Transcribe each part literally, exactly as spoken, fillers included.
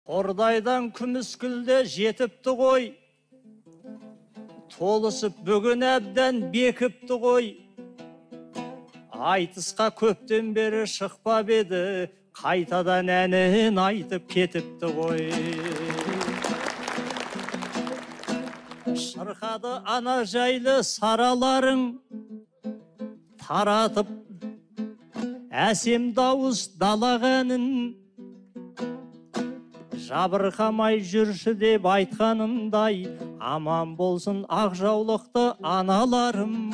Қордайдан күміскілде жетіпті ғой, толысып бүгін әбден бекіпті ғой. Айтысқа көптен бері шықпап еді, қайтадан әнін айтып кетіпті ғой. Шырқады ана жайлы сараларың, таратып әсем дауыс далақ әнін. Жабырқамай жүрші деп айтқанымдай, аман болсын ақ жаулықты аналарым.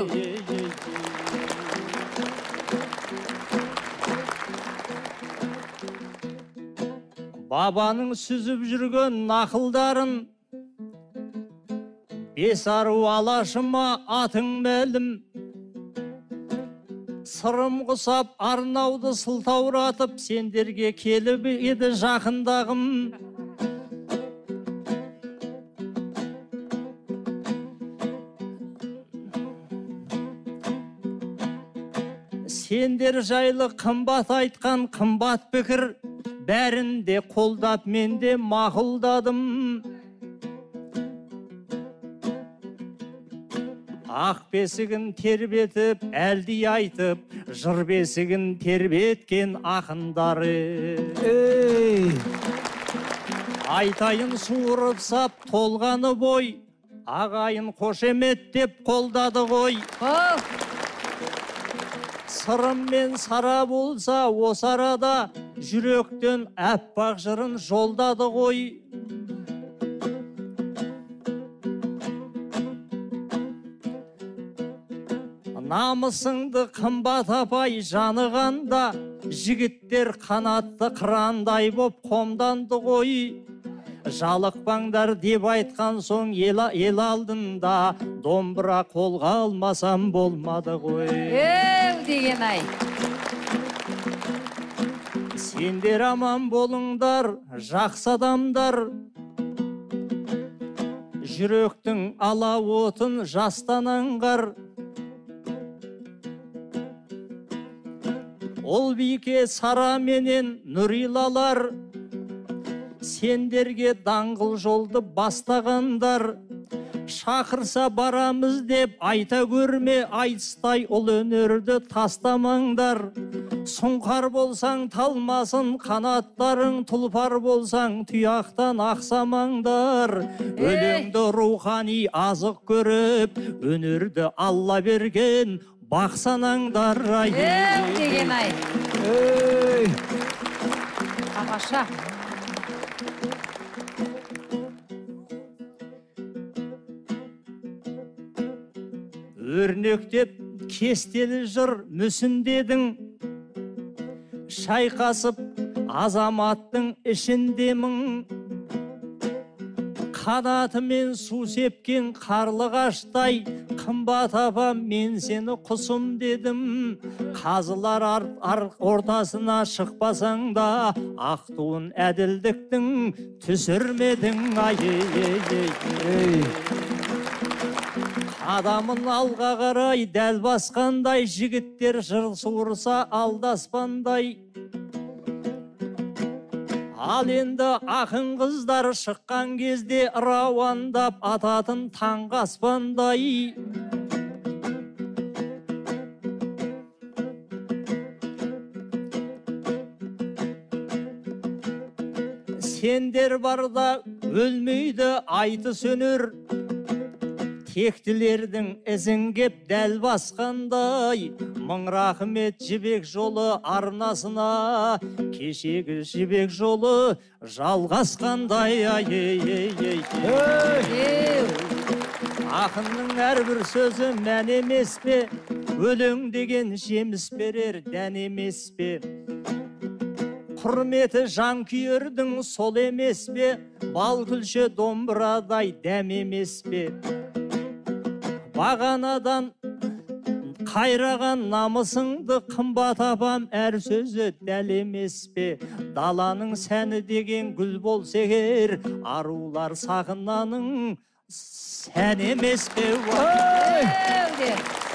Бабаның сүзіп жүрген нақылдарын, бес ару алашыма атың мәлім. Сырым құсап арнауды сылтауратып, сендерге келіп еді жақындағым. Сендер жайлы қымбат айтқан қымбат пікір, бәрін де қолдап мен де мақұлдадым. Ақ бесігін тербетіп, әлди айтып, жыр бесігін тербеткен ақындары. Айтайын суырып сап толғаны бой, ағайын қошемет деп қолдады ғой. Сырым мен сара болса осы арада, жүректен әппақ жырын жолдады ғой. Намысыңды қымбат апай жанығанда, жігіттер қанатты қырандай боп қомданды ғой. Жалықпаңдар деп айтқан соң ел алдында, домбыра қолға алмасам болмады ғой. Еу деген ай. Сендер аман болыңдар, жақсы адамдар. Жүректің ала отын жастан аңғар. Ол бике сара менен Нұрилалар, сендерге даңғыл жолды бастағандар. Шақырса барамыз деп айта көрме, айтыстай ол өнерді тастамаңдар. Сұңқар болсаң талмасын қанаттарың, тұлпар болсаң тұяқтан ақсамаңдар. Өлеңді рухани азық көріп, өнерді Алла берген бақсанаңдар. Еу деген ай. Тамаша. Өрнектеп кестелі жыр мүсіндедің, шайқасып азаматтың ішіндемің. Қанатымен су сепкен қарлығаштай, қымбат апам мен сені құсым дедім. Қазылар ортасына шықпасаң да, ақ туын әділдіктің түсірмедің. Адамын алға қарай дәл басқандай, жігіттер жыр суырса алдаспандай. Ал енді ақын қыздар шыққан кезде, рауандап ататын таңғы аспандай. Сендер барда өлмейді айтыс өнер, тектілердің ізін кеп дәл басқандай. Мың рахмет жібек жолы арнасына, кешегі жібек жолы жалғасқандай. Ақынның әрбір сөзі мән емес пе, өлең деген жеміс берер дән емес пе. Құрметі жанкүйердің сол емес пе, бал күлші домбырадай дәм емес пе. Бағанадан қайраған намысыңды қымбат апам, әр сөзі дәл емес пе. Даланың сәні деген гүл болса егер, арулар сағынаның сән емес пе.